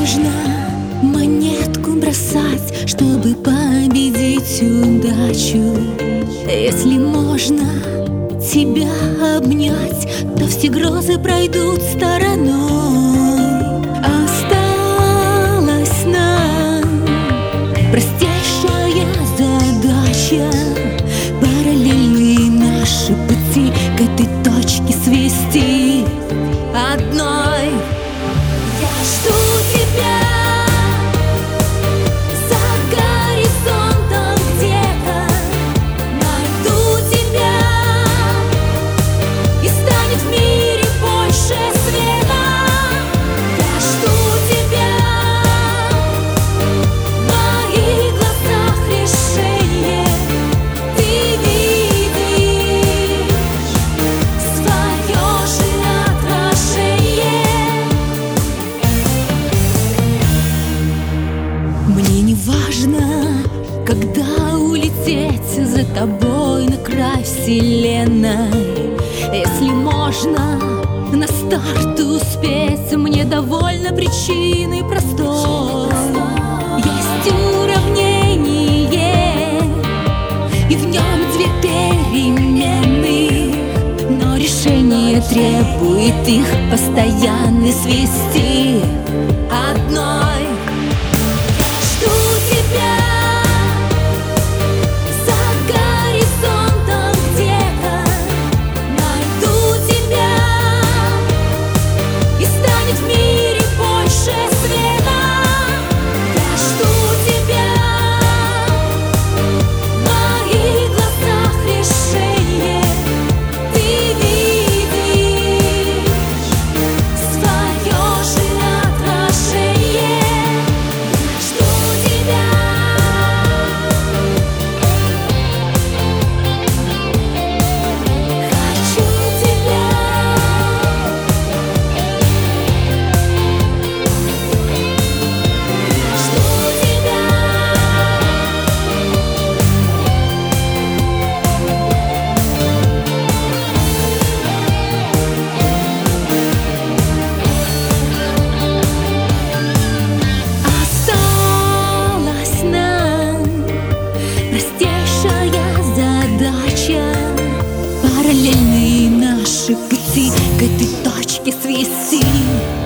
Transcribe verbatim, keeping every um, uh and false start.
нужно монетку бросать, чтобы победить удачу. Если можно тебя обнять, то все грозы пройдут стороной. Осталась нам простейшая задача, параллельные наши пути к этой точке свести одной. Я жду тебя за горизонтом где-то, найду тебя, и станет в мире больше света. Я жду тебя, в моих глазах решение ты видишь, свое же отражение. Мне не важно, когда улететь за тобой на край вселенной. Если можно на старт успеть, мне довольно причины простой. Есть уравнение, и в нем две переменных, но решение требует их постоянно свести одной. Жду тебя за горизонтом где-то, найду тебя, и станет в мире больше света. Я жду тебя, в моих глазах решение ты видишь, свое же отражение. Жду тебя. Хочу тебя. Жду тебя. Осталась нам простейшая задача, параллельные наши пути к этой точке свести.